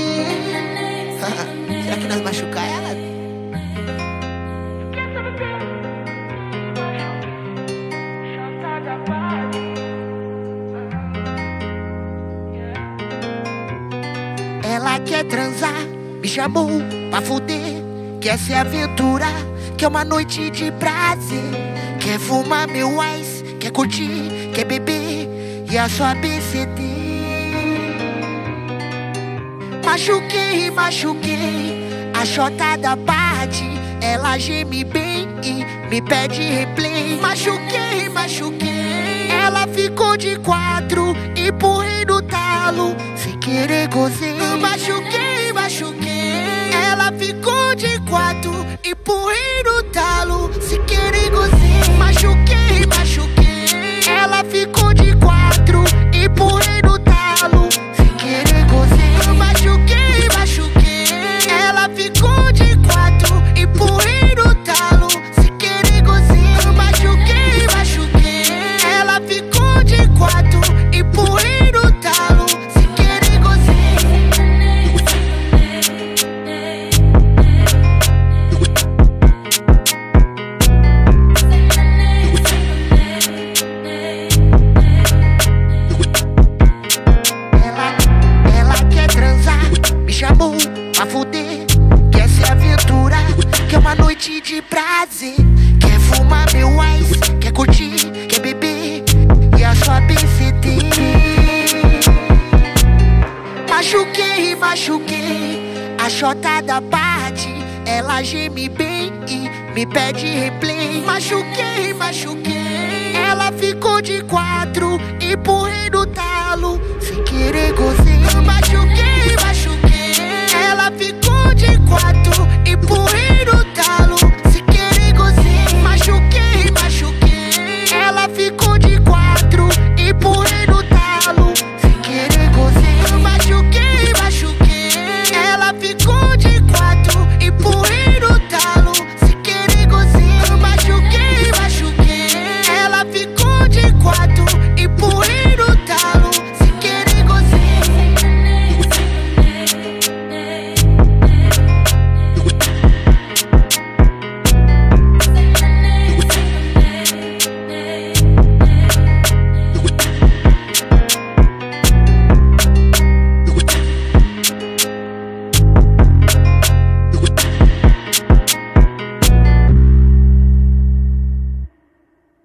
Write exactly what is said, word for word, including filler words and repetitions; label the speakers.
Speaker 1: Será que nós machucar ela? Ela quer transar, me chamou pra fuder, quer se aventurar, quer uma noite de prazer, quer fumar meu ice, quer curtir, quer beber e a sua B C D. Machuquei, machuquei, a chota da parte, ela geme bem e me pede replay. Machuquei, machuquei, ela ficou de quatro, empurrei no talo, sem querer gozei. Machuquei, machuquei, ela ficou de quatro, empurrei no talo, sem querer gozei. Machuquei, machuquei, ela ficou de quatro, empurrei no talo, sem querer gozei. Machuquei, machuquei, ela ficou de quatro, empurrei no talo, sem querer gozei. Machuquei, machuquei, ela ficou de quatro, empurrei no talo, sem querer gozei. Ela, ela quer transar, me chamou pra fuder, quer se aventurar, quer uma noite de prazer, quer fumar meu ice, quer curtir, quer beber e a sua B C D. Machuquei, machuquei, a chota da parte, ela geme bem e me pede replay. Machuquei, machuquei, ela ficou de quatro, empurrei no talo, sem querer gozei. Machuquei.